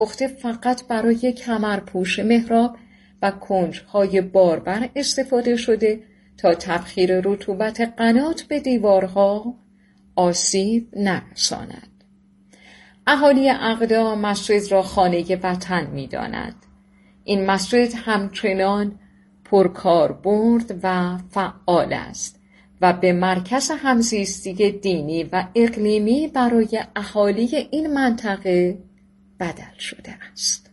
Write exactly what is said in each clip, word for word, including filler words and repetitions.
پخته فقط برای کمرپوش محراب و کنجهای باربر استفاده شده تا تبخیر رطوبت قنات به دیوارها آسیب نرساند. اهالی اغدا مسجد را خانه وطن می داند. این مسجد همچنان پرکاربرد و فعال است و به مرکز همزیستی دینی و اقلیمی برای اهالی این منطقه بدل شده است.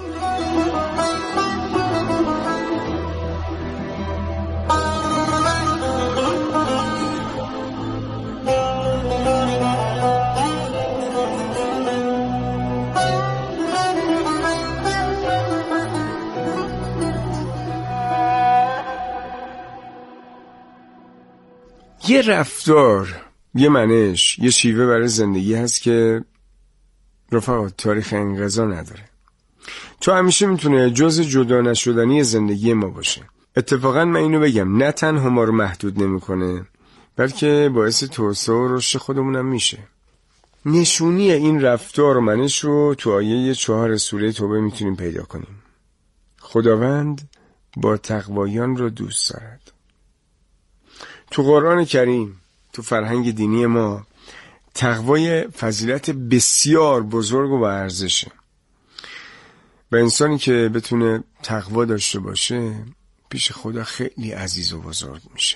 یه رفتار، یه منش، یه شیوه برای زندگی هست که رفقا تاریخ انقضا نداره. تو همیشه میتونه جز جدا نشدنی زندگی ما باشه. اتفاقا من اینو بگم، نه تنها ما رو محدود نمیکنه بلکه باعث توسعه و رشد خودمونم میشه. نشونی این رفتار و منش رو تو آیه چهار سوره توبه میتونیم پیدا کنیم. خداوند با تقوایان رو دوست دارد. تو قرآن کریم، تو فرهنگ دینی ما، تقوای فضیلت بسیار بزرگ و با ارزشه و انسانی که بتونه تقوا داشته باشه پیش خدا خیلی عزیز و بزرگ میشه.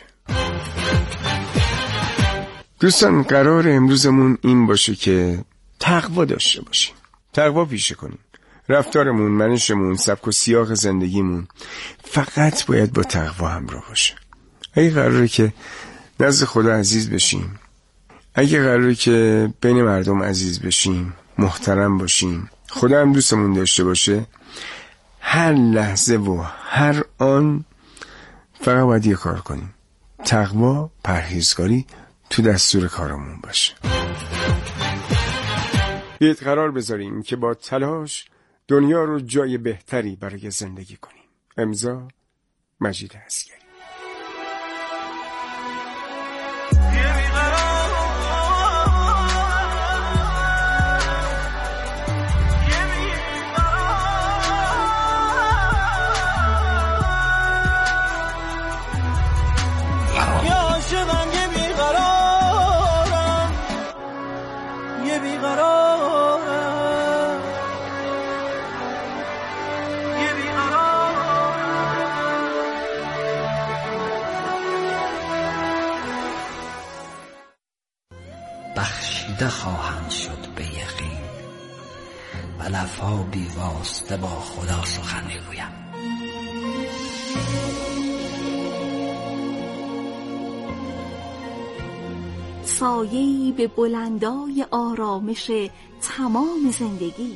دوستان، قرار امروزمون این باشه که تقوا داشته باشیم، تقوا پیشه کنیم. رفتارمون، منشمون، سبک و سیاق زندگیمون فقط باید با تقوا همراه باشه. اگه قراره که نزد خدا عزیز بشیم، اگه قراره که بین مردم عزیز بشیم، محترم باشیم، خدا هم دوستمون داشته باشه، هر لحظه و هر آن فقط باید یه کار کنیم: تقوا، پرهیزکاری تو دستور کارمون باشه. بیایید قرار بذاریم که با تلاش دنیا رو جای بهتری برای زندگی کنیم. امضا مجید عسگری. بخشیده خواهند شد به یقین و لفا بی واسطه با خدا سخن میگویم. سایه‌ای به بلندای آرامش تمام زندگی،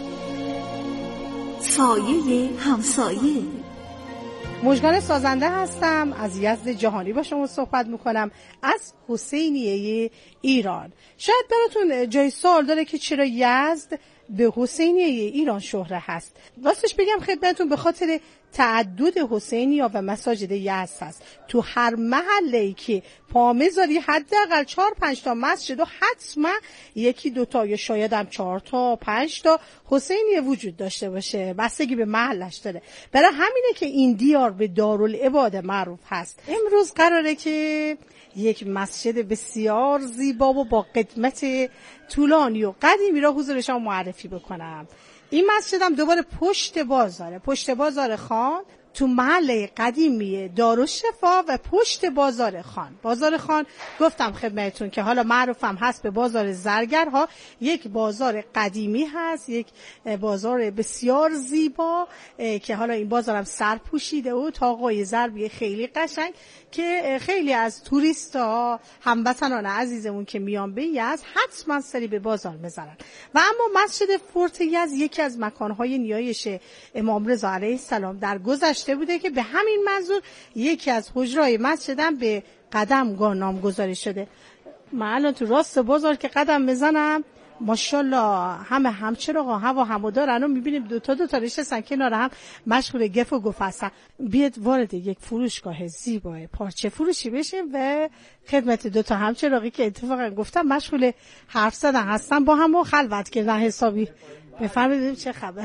سایه همسایه. مژگان سازنده هستم، از یزد جهانی با شما صحبت میکنم، از حسینیه ایران. شاید براتون جای سوال داره که چرا یزد به حسینیه ایران شهره هست. راستش بگم خدمتتون به خاطر تعدد حسینیا و مساجد یزد هست. تو هر محله‌ای که پا میذاری حداقل چهار پنج تا مسجد و حتما یکی دو تا یا شاید هم چهار تا پنج تا حسینیه وجود داشته باشه، بستگی به محلش داره. برای همینه که این دیار به دارالعباده معروف هست. امروز قراره که یک مسجد بسیار زیبا و با قدمت طولانی و قدیمی را حضور شما معرفی بکنم. این مسجد هم دوباره پشت بازاره، پشت بازار خان، تو محله قدیمی دارالشفا و پشت بازار خان. بازار خان گفتم خدمتتون که حالا معروفم هست به بازار زرگرها. یک بازار قدیمی هست، یک بازار بسیار زیبا که حالا این بازارم سر پوشیده و طاقای ضربی خیلی قشنگ که خیلی از توریستا هموطنان عزیزمون که میان به یزد حتما سری به بازار میزنن. و اما مسجد فورت یزد یکی از مکانهای نیایش امام رضا علیه السلام در گذشته بوده که به همین منظور یکی از حجرای مسجدم به قدمگاه نامگذاری شده. من الان تو راست بازار که قدم بزنم ماشاءالله همه همچراغا هوا همودارن و میبینیم دو تا دو تا نشستن کنار هم مشغول گف و گفت هستن. بیاد وارد یک فروشگاه زیبای پارچه فروشی بشیم و خدمت دو تا همچراغی که اتفاقا گفتم مشغول حرف زدن هستن با هم و خلوت کردن حسابی. بفرمایید چه خبر.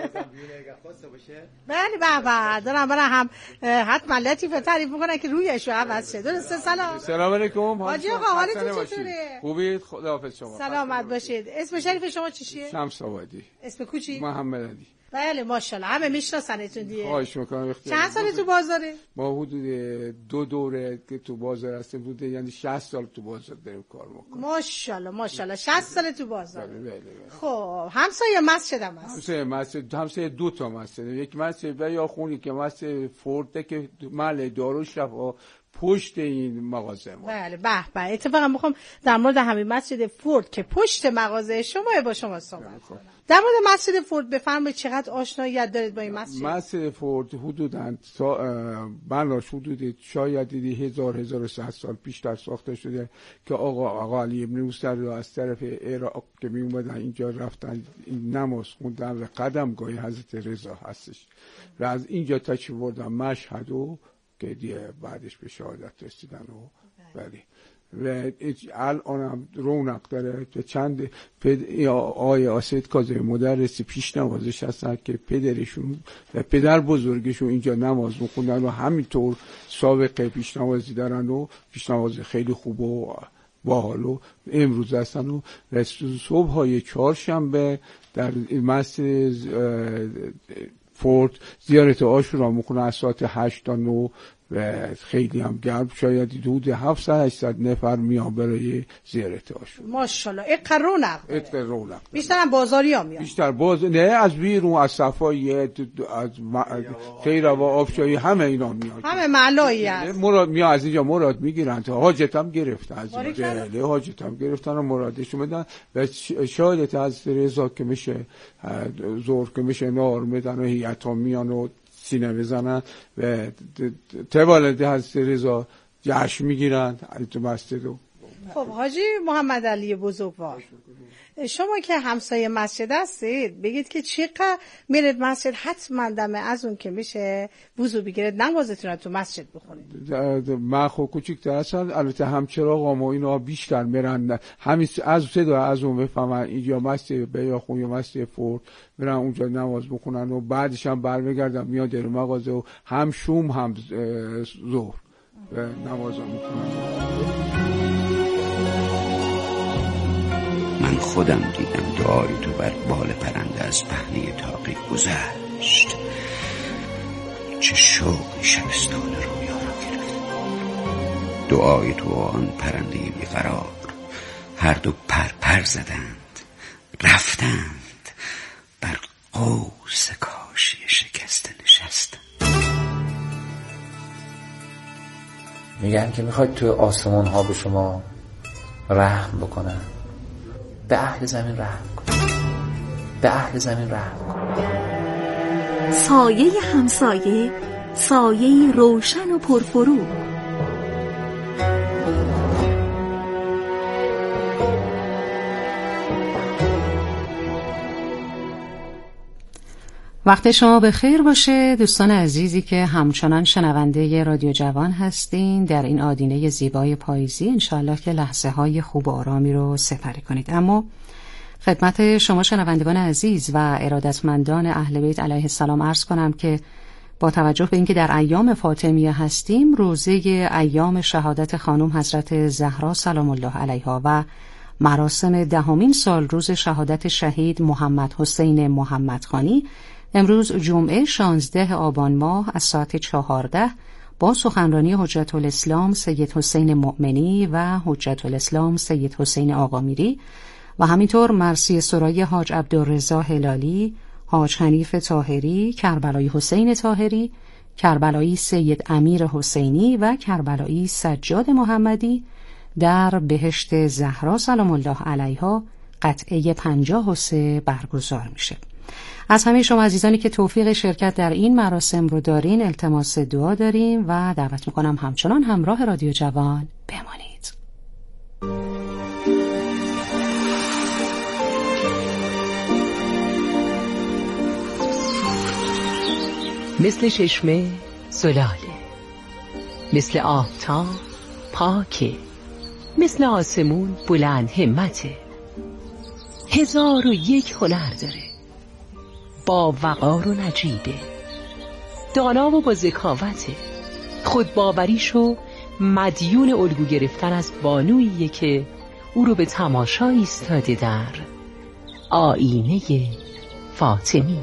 بله بابا دارم برای هم حتما لطیفه تعریف میکنن که رویشو عوض شه. درسته؟ سلام. سلام علیکم. حاجی آقا حالتون چطوره؟ خوبید؟ خداحافظ شما. سلامت باشید. اسم شریف شما چیه؟ شمس آبادی. اسم کوچی؟ محمد علی. بله ماشاءالله همه میشناسنتون دیگه. خواهش میکنم. چند سال تو بازاره؟ ما حدود دو دوره که تو بازار هستیم، حدود یعنی شصت سال تو بازار داریم کار میکنیم. ماشاءالله ماشاءالله شصت سال تو بازار. بله بله. خب همسایه مسجد هم هست. همسایه مسجد، همسایه دو تا مسجد، یک مسجد و یا خونی که مسجد فورده که محل دارالشفا پشت این مغازه ما. بله به به. اتفاقا میخوام در مورد همین مسجد فورد که پشت مغازه شما با شما صحبت کنم. در مورد مسجد فورد بفرمایید چقدر آشناییت دارید با این مسجد؟ مسجد فورد حدوداً بناش حدود شاید دیدی هزار هزار و صد سال پیشتر ساخته شده که آقا آقا علی ابن موسی از طرف عراق که می اومدن اینجا رفتن نماز خوندن و قدمگاه حضرت رضا هستش و از اینجا تشریف بردن مشهد و که دیگه بعدش به شهادت رسیدن و ولی و الان هم رونق داره که چند پد... آقای آسد کاظمی مدرسی پیش نمازش هستن که پدرشون و پدر بزرگشون اینجا نماز میخوندن و همینطور سابقه پیش نمازی دارن و پیش نماز خیلی خوب و باحال و امروز هستن و صبح های چهارشنبه در مسجد فورد زیارت عاشورا میکنن از ساعت هشت تا نه و خیلی هم گرم، شاید حدود هفتصد هشتصد نفر میان برای زیارت عاشورا. ماشاءالله اقرا رونق اقرا رونق بیشتر هم بازاری ها میان. بیشتر باز نه از بیرون از صفایی از خیر و آبشایی همه اینا میان، همه معلایی هست مراد میان از اینجا مراد میگیرن تا حاجت هم گرفتن از اینجا حاجت هم گرفتن و مرادشون بدن و شاهدت از رضا که میشه زور که میشه نار میدن و هیئت ها میان و سینه بزنن و تولد حضرت رضا جشن میگیرن تو مسجد. خب حاجی محمد علی بزرگوار، شما که همسایه مسجد هستید بگید که چقدر میرید مسجد حتما دم از اون که میشه وضو بگیرید نمازتون رو تو مسجد بخونید. من خب کوچیک‌تر هستم البته همچراغام و اینا بیشتر میرن همین از صدا از اون بفهمن اینجا مسجد بیاخون یا مسجد فورد میرن اونجا نماز بخونن و بعدش هم برمیگردن میاد در مغازه و هم شوم هم ظهر نماز میخونن. من خودم دیدم دعای تو بر بال پرنده از پهنه تاقی گذشت، چه شوقی شبستان رویا را گرفت. دعای تو آن پرنده بیقرار هر دو پر پر زدند رفتند بر قوس کاشی شکسته نشستند. میگن که میخواید توی آسمان ها به شما رحم بکنن، به اهل زمین رحم کن، به اهل زمین رحم کن. سایه همسایه، سایه روشن و پرفروغ. وقت شما به خیر باشه دوستان عزیزی که همچنان شنونده رادیو جوان هستین در این آدینه زیبای پاییزی. انشالله که لحظه های خوب و آرامی رو سپری کنید. اما خدمت شما شنوندگان عزیز و ارادتمندان اهل بیت علیه السلام عرض کنم که با توجه به اینکه در ایام فاطمیه هستیم، روزه ایام شهادت خانم حضرت زهرا سلام الله علیها و مراسم دهمین سال روز شهادت شهید محمد حسین محمدخانی، امروز جمعه شانزده آبان ماه از ساعت چهارده با سخنرانی حجت الاسلام سید حسین مؤمنی و حجت الاسلام سید حسین آقامیری و همینطور مرثیه سرای حاج عبدالرضا هلالی، حاج حنیف طاهری، کربلایی حسین طاهری، کربلایی سید امیر حسینی و کربلایی سجاد محمدی در بهشت زهرا سلام الله علیها قطعه پنجاه و سه برگزار میشه. از همه شما عزیزانی که توفیق شرکت در این مراسم رو دارین التماس دعا داریم و دعوت میکنم همچنان همراه رادیو جوان بمانید. مثل چشمه زلاله، مثل آفتاب پاکه، مثل آسمون بلند همته، هزار و یک هنر داره با وقار و نجیبه، دانا و با ذکاوته. خودباوریشو مدیون الگو گرفتن از بانوییه که او رو به تماشا ایستاده در آینه فاطمی.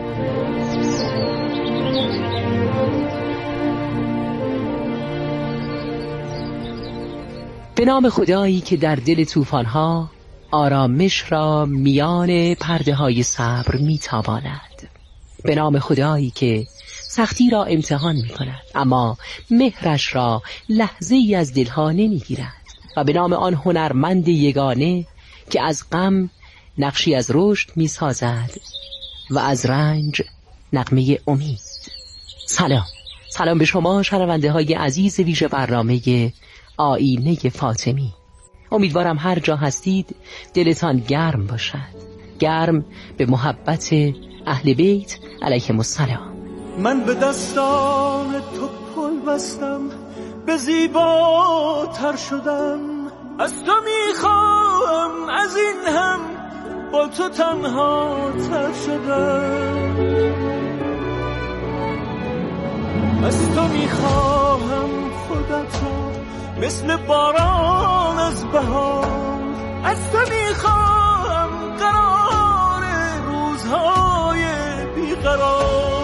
به نام خدایی که در دل طوفان‌ها آرامش را میان پرده های صبر میتاباند. به نام خدایی که سختی را امتحان میکند اما مهرش را لحظه ای از دلها نمیگیرد. و به نام آن هنرمند یگانه که از غم نقشی از رشد میسازد و از رنج نغمه امید. سلام سلام به شما شنونده های عزیز ویژه برنامه آینه فاطمی. امیدوارم هر جا هستید دلتان گرم باشد، گرم به محبت اهل بیت علیهم السلام. من به دستان تو پل بستم، به زیباتر شدم، از تو میخواهم از این هم با تو تنها تر شدم، از تو میخواهم خودت را مثل باران از بهار، از تو میخواهم قرار روزهای بیقرار.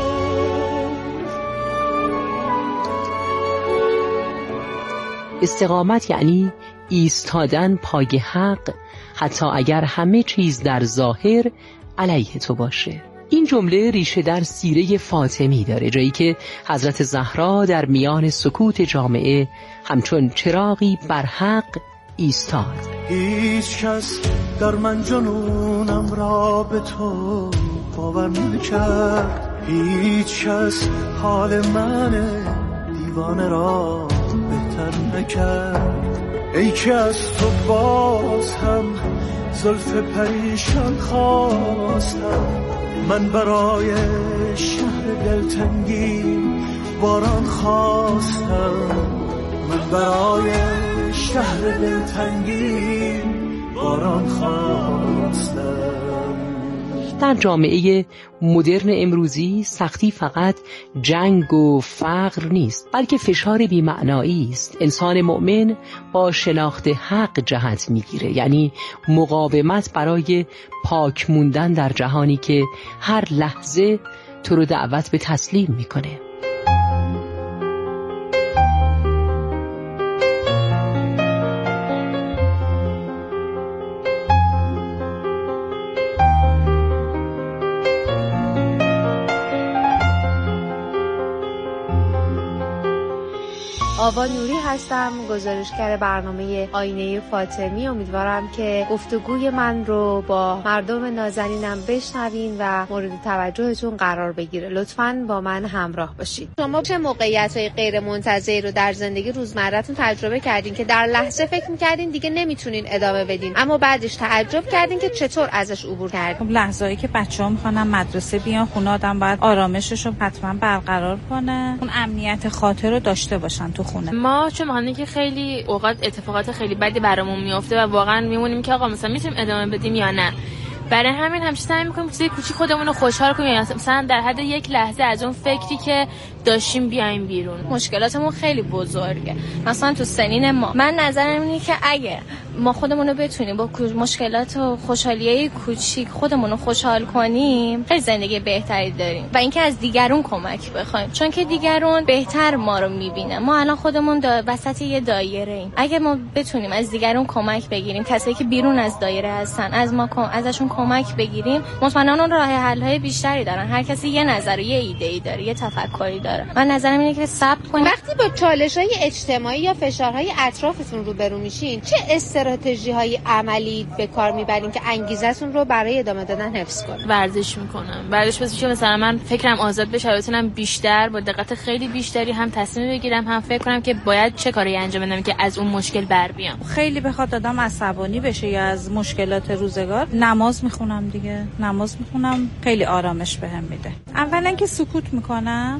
استقامت یعنی ایستادن پای حق حتی اگر همه چیز در ظاهر علیه تو باشه. این جمله ریشه در سیره فاطمی داره، جایی که حضرت زهرا در میان سکوت جامعه همچون چراغی بر حق ایستاد. هیچ کس در من جنونم را به تو باور نکرد، هیچ کس حال من دیوانه را بهتر نکرد. ای که از تو باز هم زلف پریشان خواستم، من برای شهر دلتنگی باران خواستم، من برای شهر دلتنگی باران خواستم. در جامعه مدرن امروزی سختی فقط جنگ و فقر نیست، بلکه فشار بی‌معنایی است. انسان مؤمن با شناخت حق جهت میگیره، یعنی مقاومت برای پاک موندن در جهانی که هر لحظه تو رو دعوت به تسلیم میکنه. آوا نوری هستم، گزارشگر برنامه آینه فاطمی. امیدوارم که گفتگوی من رو با مردم نازنینم بشنوین و مورد توجهتون قرار بگیره. لطفاً با من همراه باشید. شما چه موقعیت‌های غیر منتظری رو در زندگی روزمره‌تون تجربه کردین که در لحظه فکر می‌کردین دیگه نمیتونین ادامه بدین، اما بعدش تعجب کردین که چطور ازش عبور کردین؟ خب لحظه‌ای که بچه‌ها می‌خوان مدرسه بیان خونه، آدم باید آرامشش رو حتما برقرار کنه، اون امنیت خاطر رو داشته باشن تو خونه. ما چون می‌خوایم که خیلی اوقات اتفاقات خیلی بدی برامون میفته و واقعا میمونیم که آقا مثلا میتونیم ادامه بدیم یا نه. برای همین همیشه سعی می‌کنیم چیزای کوچیک خودمون رو خوشحال کنیم، مثلا در حد یک لحظه از اون فکری که داشتیم بیایم بیرون. مشکلاتمون خیلی بزرگه، مثلا تو سنین ما. من نظرم اینه که اگه ما خودمون رو بتونیم با مشکلات و خوشحالیای کوچیک خودمون رو خوشحال کنیم، خیلی زندگی بهتری داریم. و اینکه از دیگرون کمک بخوایم، چون که دیگرون بهتر ما رو می‌بینن. ما الان خودمون دا وسط یه دایره ایم. اگه ما بتونیم از دیگرون کمک بگیریم، کسایی که بیرون از دایره هستن، از ما کم... ازشون کمک بگیریم، مطمئنا اون راه حل‌های بیشتری دارن. هر کسی یه نظر و یه ایده‌ای داره، یه تفکری داره. من نظرم اینه که صبر کنید. وقتی با چالش‌های اجتماعی یا فشارهای اطرافتون روبرو میشین، چه استراتژی‌های عملی به کار میبرین که انگیزتون رو برای ادامه دادن حفظ کنید؟ ورزش میکنم. ورزش واسه که مثلا من فکرم آزاد بشه، بتونم بیشتر با دقت خیلی بیشتری هم تصمیم بگیرم، هم فکر کنم که باید چه کاری انجام بدم که از اون مشکل بر بیام. خیلی بخواد آدم عصبانی بشه یا از مشکلات روزگار، نماز میخونم دیگه. نماز میخونم، خیلی آرامش بهم میده. اولا که سکوت میکنم، به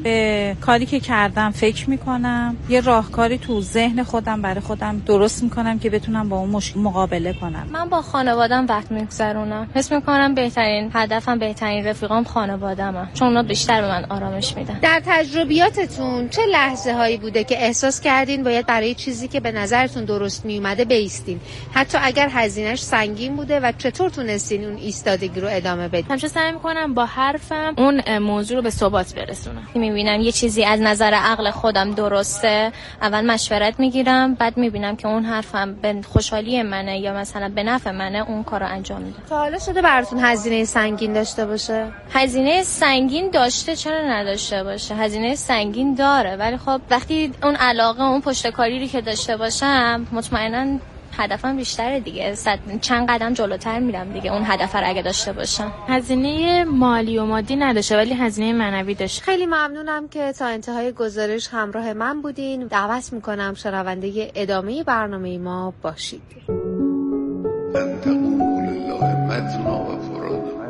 به کاری که کردم فکر میکنم، یه راهکاری تو ذهن خودم برای خودم درست میکنم که بتونم با اون مشکل مقابله کنم. من با خانواده‌ام وقت میگذرونم. حس میکنم بهترین هدفم، بهترین رفیقام خانواده‌مه، چون اونا بیشتر به من آرامش میدن. در تجربیاتتون چه لحظه هایی بوده که احساس کردین باید برای چیزی که به نظرتون درست میومده بایستین، حتی اگر هزینه‌اش سنگین بوده، و چطور تونستین اون ایستادگی رو ادامه بدین؟ همیشه سعی میکنم با حرفم اون موضوع رو به ثبات برسونم. میبینم یه چیزی از نظر عقل خودم درسته، اول مشورت میگیرم، بعد میبینم که اون حرفم به خوشحالی منه یا مثلا به نفع منه، اون کارو انجام میدم. تا حالا شده براتون هزینه سنگین داشته باشه؟ هزینه سنگین داشته، چرا نداشته باشه؟ هزینه سنگین داره، ولی خب وقتی اون علاقه، اون پشتکاری رو که داشته باشم، مطمئنا هدفم بیشتره دیگه، صد چند قدم جلوتر میرم دیگه اون هدف رو اگه داشته باشم. هزینه مالی و مادی نداشته ولی هزینه معنوی داشته. خیلی ممنونم که تا انتهای گزارش همراه من بودین. دعوت میکنم شنونده ادامه برنامه ما باشید. انتقول لله متنا و فرادا.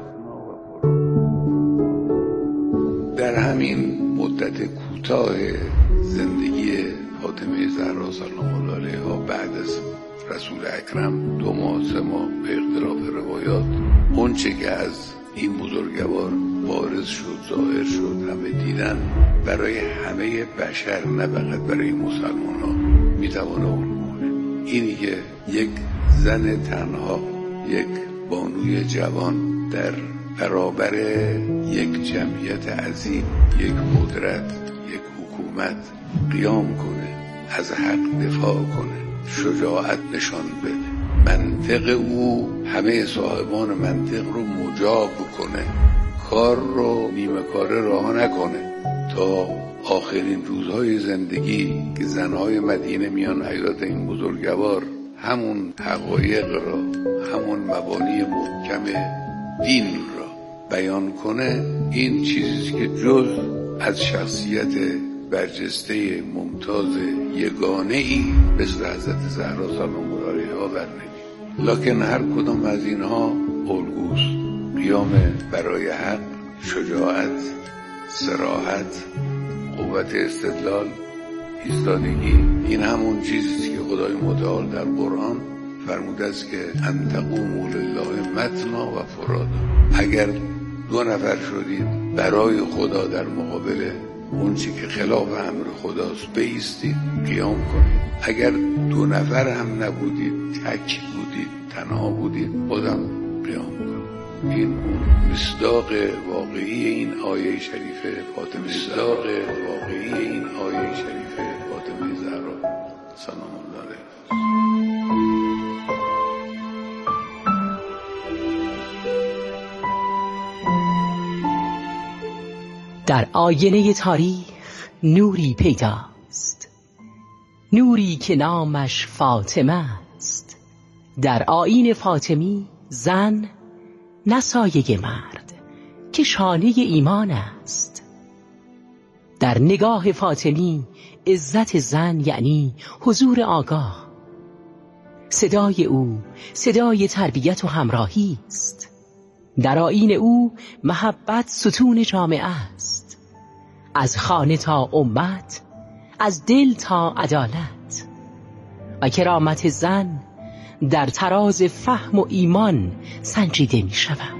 در همین مدت کوتاه زندگی فاطمه زهرا سلام الله علیها بعد از رسول اکرم دو ماه سه ماه به اختلاف روایات، اون چه که از این بزرگوار بارز شد، ظاهر شد، همه دیدن، برای همه بشر نه فقط برای مسلمان ها میتوانه الگوه. اینی که یک زن تنها، یک بانوی جوان در برابر یک جمعیت عظیم، یک قدرت، یک حکومت قیام کنه، از حق دفاع کنه، شجاعت نشان بده، منطق او همه صاحبان منطق رو مجاب کنه، کار رو نیمه کاره راه نکنه، تا آخرین روزهای زندگی که زنهای مدینه میان حیات این بزرگوار همون حقایق را، همون مبانی محکم دین را بیان کنه. این چیزی که جز از شخصیت برجسته ممتاز یگانه ای مثل حضرت زهرا سلام الله علیها برنمی. لکن هر کدام از اینها الگوست. قیام برای حق، شجاعت، صراحت، قوت استدلال، ایستادگی، این همون چیزی که خدای متعال در قرآن فرموده است که ان تقوموا لله مثنی و فرادا. اگر دو نفر شدید برای خدا در مقابل اون چی که خلاف امر خداست بایستید، قیام کنید. اگر دو نفر هم نبودید، تک بودید، تنها بودید، بازم قیام کنید. این اون مصداق واقعی این آیه شریفه فاطمه، مصداق واقعی این آیه شریفه فاطمه زهرا سلام الله علیها. در آینه تاریخ نوری پیداست، نوری که نامش فاطمه است. در آیین فاطمی زن نه سایه مرد که شانه ایمان است. در نگاه فاطمی عزت زن یعنی حضور آگاه. صدای او صدای تربیت و همراهی است. در آیین او محبت ستون جامعه است، از خانه تا امت، از دل تا عدالت. و کرامت زن در تراز فهم و ایمان سنجیده می شود.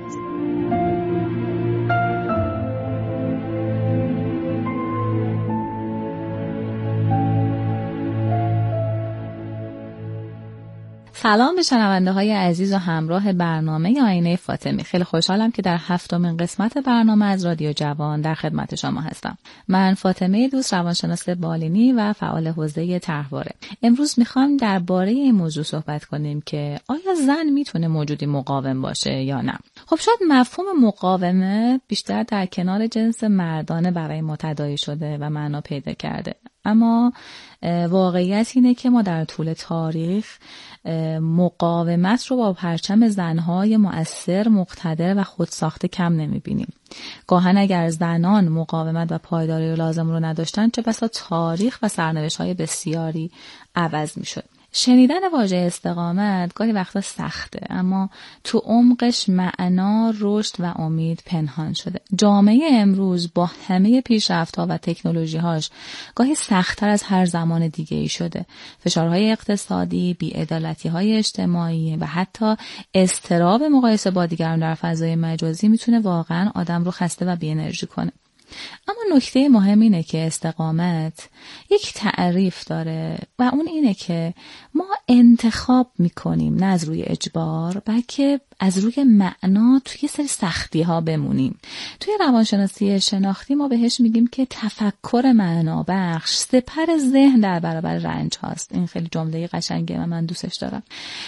سلام به شنونده های عزیز و همراه برنامه آینه فاطمی. خیلی خوشحالم که در هفتمین قسمت برنامه از رادیو جوان در خدمت شما هستم. من فاطمه دوست، روانشناس بالینی و فعال حوزه طرحواره. امروز میخوام درباره این موضوع صحبت کنیم که آیا زن میتونه موجودی مقاوم باشه یا نه. خب شاید مفهوم مقاومه بیشتر در کنار جنس مردانه برای ما تداعی شده و معنا پیدا کرده، اما واقعیت اینه که ما در طول تاریخ مقاومت رو با پرچم زنهای مؤثر، مقتدر و خودساخته کم نمیبینیم. گاهن اگر زنان مقاومت و پایداری لازم رو نداشتن، چه بسا تاریخ و سرنوشت‌های بسیاری عوض میشد. شنیدن واژه استقامت گاهی وقتا سخته، اما تو عمقش معنا، رشد و امید پنهان شده. جامعه امروز با همه پیشرفت‌ها و تکنولوژی‌هاش گاهی سخت‌تر از هر زمان دیگه‌ای شده. فشارهای اقتصادی، بی‌عدالتی‌های اجتماعی و حتی اضطراب مقایسه با دیگران در فضای مجازی میتونه واقعاً آدم رو خسته و بی انرژی کنه. اما نکته مهم اینه که استقامت یک تعریف داره و اون اینه که ما انتخاب میکنیم نه از روی اجبار، بلکه از روی معنا توی سری سختی ها بمونیم. توی روانشناسی شناختی ما بهش میگیم که تفکر معنا بخش سپر ذهن در برابر رنج هاست. این خیلی جمله قشنگه و من دوستش دارم.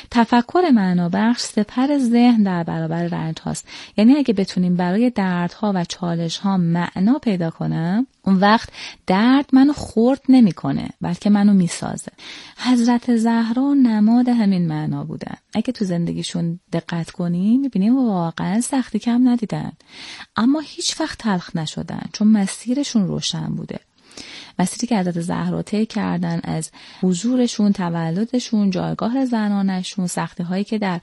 تفکر معنا بخش سپر ذهن در برابر رنج هاست. یعنی اگه بتونیم برای دردها و چالش ها معنا پیدا کنم، اون وقت درد منو خرد نمیکنه بلکه منو میسازه. حضرت زهرا نماد همین معنا بودن. اگه تو زندگیشون دقت کنیم میبینیم واقعا سختی کم ندیدن، اما هیچ وقت تلخ نشدن چون مسیرشون روشن بوده. مسیری که حضرت زهرا طی کردن، از حضورشون، تولدشون، جایگاه زنانشون، سختی هایی که در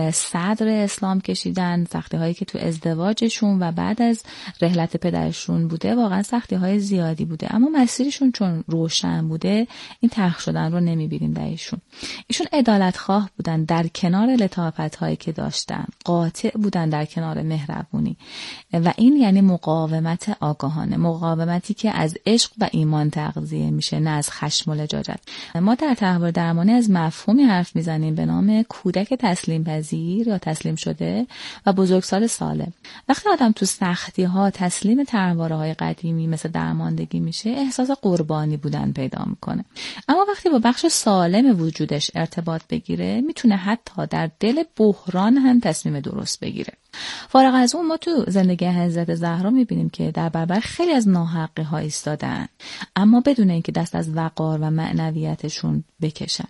صدر اسلام کشیدن، سختی هایی که تو ازدواجشون و بعد از رحلت پدرشون بوده، واقعا سختی های زیادی بوده، اما مسیرشون چون روشن بوده این تلخ شدن رو نمیبینیم در ایشون. ایشون عدالت خواه بودن در کنار لطافت هایی که داشتن، قاطع بودن در کنار مهربونی و این یعنی مقاومت آگاهانه، مقاومتی که از عشق و ایمان تغذیه میشه نه از خشم و لجاجت. ما در تحول درمانی از مفهومی حرف میزنیم به نام کودک تسلیم پذیر یا تسلیم شده و بزرگسال سالم. وقتی آدم تو سختی ها تسلیم تنواره های قدیمی مثل درماندگی میشه، احساس قربانی بودن پیدا میکنه. اما وقتی با بخش سالم وجودش ارتباط بگیره، میتونه حتی در دل بحران هم تصمیم درست بگیره. فارغ از اون ما تو زندگی حضرت زهرا میبینیم که در برابر خیلی از ناحقی ها ایستادن، اما بدون اینکه دست از وقار و معنویتشون بکشن.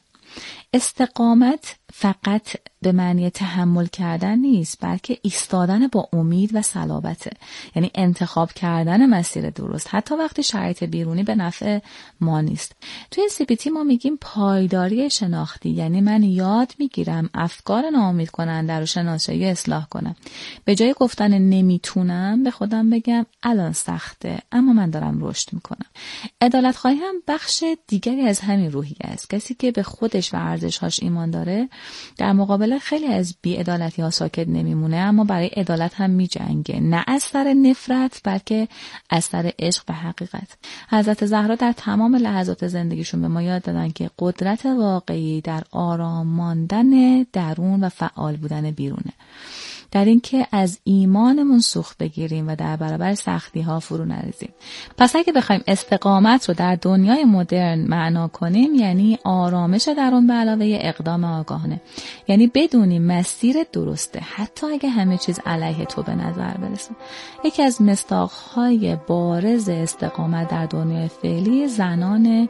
استقامت فقط به معنی تحمل کردن نیست، بلکه ایستادن با امید و صلابته. یعنی انتخاب کردن مسیر درست حتی وقتی شرایط بیرونی به نفع ما نیست. توی سی بی تی ما میگیم پایداری شناختی، یعنی من یاد میگیرم افکار ناامید کننده رو شناسایی اصلاح کنم. به جای گفتن نمیتونم به خودم بگم الان سخته اما من دارم رشد میکنم. عدالت خواهی هم بخش دیگری از همین روحیه است. کسی که به خودش و ارزش‌هاش ایمان داره در مقابل خیلی از بی‌عدالتی ها ساکت نمیمونه، اما برای عدالت هم میجنگه، نه از سر نفرت بلکه از سر عشق و حقیقت. حضرت زهرا در تمام لحظات زندگیشون به ما یاد دادن که قدرت واقعی در آرام ماندن درون و فعال بودن بیرونه، در این که از ایمانمون سوخت بگیریم و در برابر سختی ها فرو نریزیم. پس اگه بخوایم استقامت رو در دنیای مدرن معنا کنیم، یعنی آرامش درون به علاوه اقدام آگاهانه، یعنی بدونیم مسیر درسته حتی اگه همه چیز علیه تو به نظر برسه. یکی از مصداق‌های بارز استقامت در دنیای فعلی زنان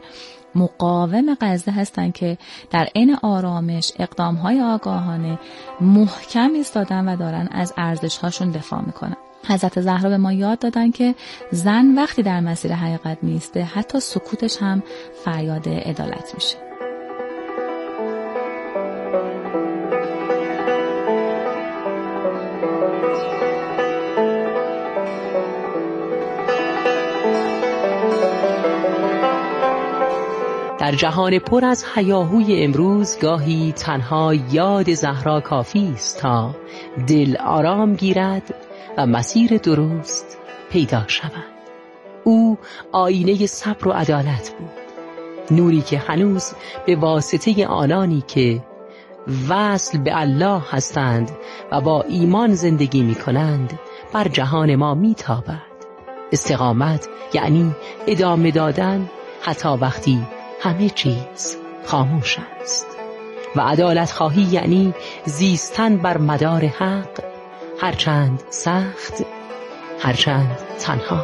مقاوم غزه هستن که در عین آرامش اقدام‌های آگاهانه محکم ایستادن و دارن از ارزش‌هاشون دفاع میکنن. حضرت زهرا به ما یاد دادن که زن وقتی در مسیر حقیقت میسته حتی سکوتش هم فریاد عدالت میشه. در جهان پر از هیاهوی امروز گاهی تنها یاد زهرا کافی است تا دل آرام گیرد و مسیر درست پیدا شود. او آینه صبر و عدالت بود، نوری که هنوز به واسطه آنانی که وصل به الله هستند و با ایمان زندگی می کنند بر جهان ما می تابد. استقامت یعنی ادامه دادن حتی وقتی همه چیز خاموش است، و عدالت خواهی یعنی زیستن بر مدار حق، هرچند سخت، هرچند تنها.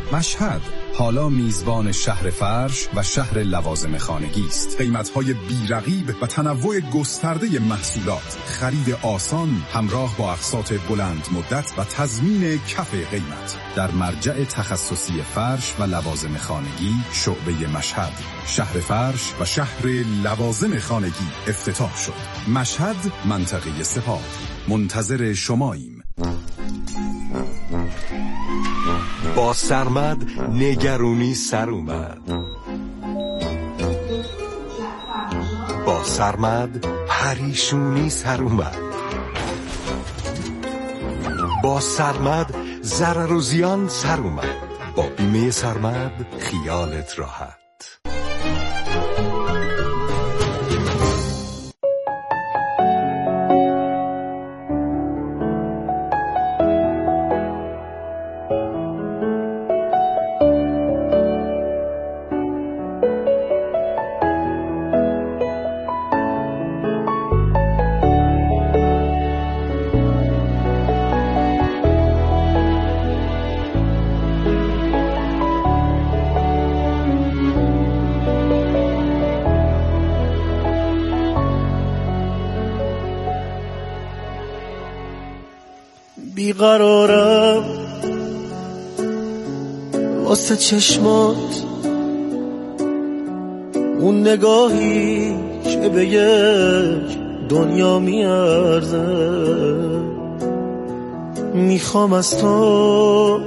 مشهد حالا میزبان شهر فرش و شهر لوازم خانگی است. قیمت‌های بی‌رقیب و تنوع گسترده محصولات، خرید آسان همراه با اقساط بلند مدت و تضمین کف قیمت در مرجع تخصصی فرش و لوازم خانگی شعبه مشهد. شهر فرش و شهر لوازم خانگی افتتاح شد. مشهد، منطقه سپاه. منتظر شماییم. با سرمد نگرونی سر اومد. با سرمد پریشونی سر اومد. با سرمد ضرر و زیان سر اومد. با بیمه سرمد خیالت راحت. بیقرارم واسه چشمات، اون نگاهی که به یک دنیا میارزه. میخوام از تو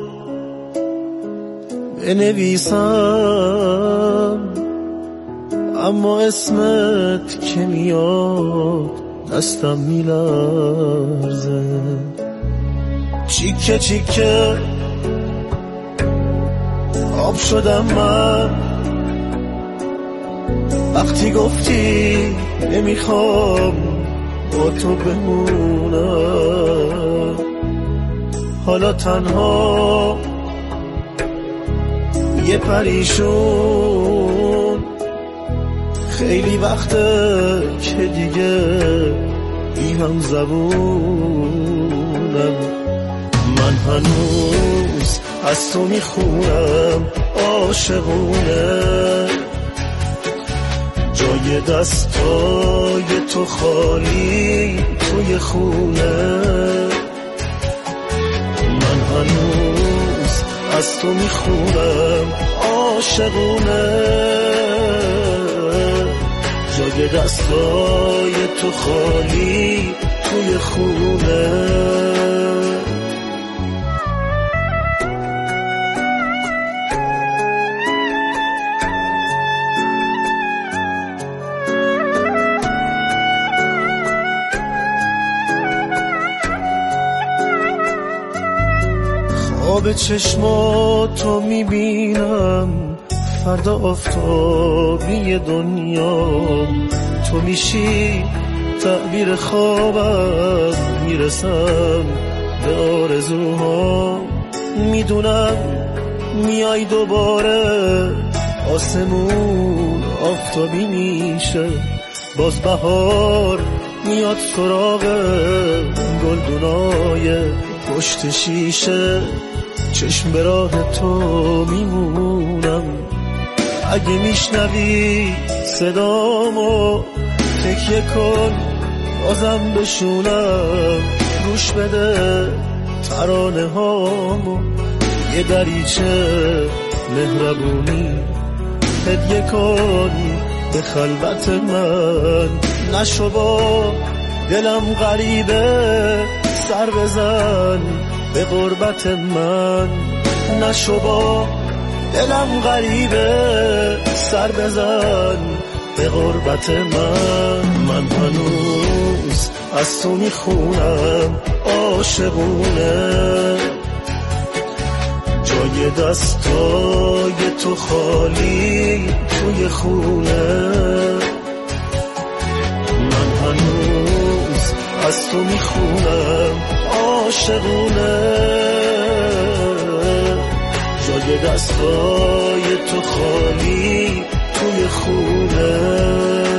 بنویسم، اما اسمت که میاد دستم میلرزه. چیکه چیکه آب شدم من وقتی گفتی نمیخوام با تو بمونم. حالا تنها یه پریشون، خیلی وقته که دیگه بی هم زبونم. من هنوز از تو میخونم عاشقونه، جای دستای تو خالی توی خونه. من هنوز از تو میخونم عاشقونه، جای دستای تو خالی توی خونه. به چشماتو میبینم فردا آفتابی دنیا. تو میشی تعبیر خوابم، میرسم به آرزوها. میدونم میای دوباره، آسمون آفتابی میشه. باز بهار میاد سراغ گلدونای پشت شیشه. چشم به راه تو میمونم، اگه میشنوی صدامو تکیه کن بازم بشونم. روش بده ترانه هامو، یه دریچه مهربونی هدیه کن به خلوت من. نشو با دلم غریبه سر بزن به غربت من. نشو با دلم غریبه سر بزن به غربت من. من هنوز از تو میخونم عاشقونه، جای دستای تو خالی توی خونه. من هنوز از تو میخونم عاشقونه، جای دستای تو خالی توی خونه.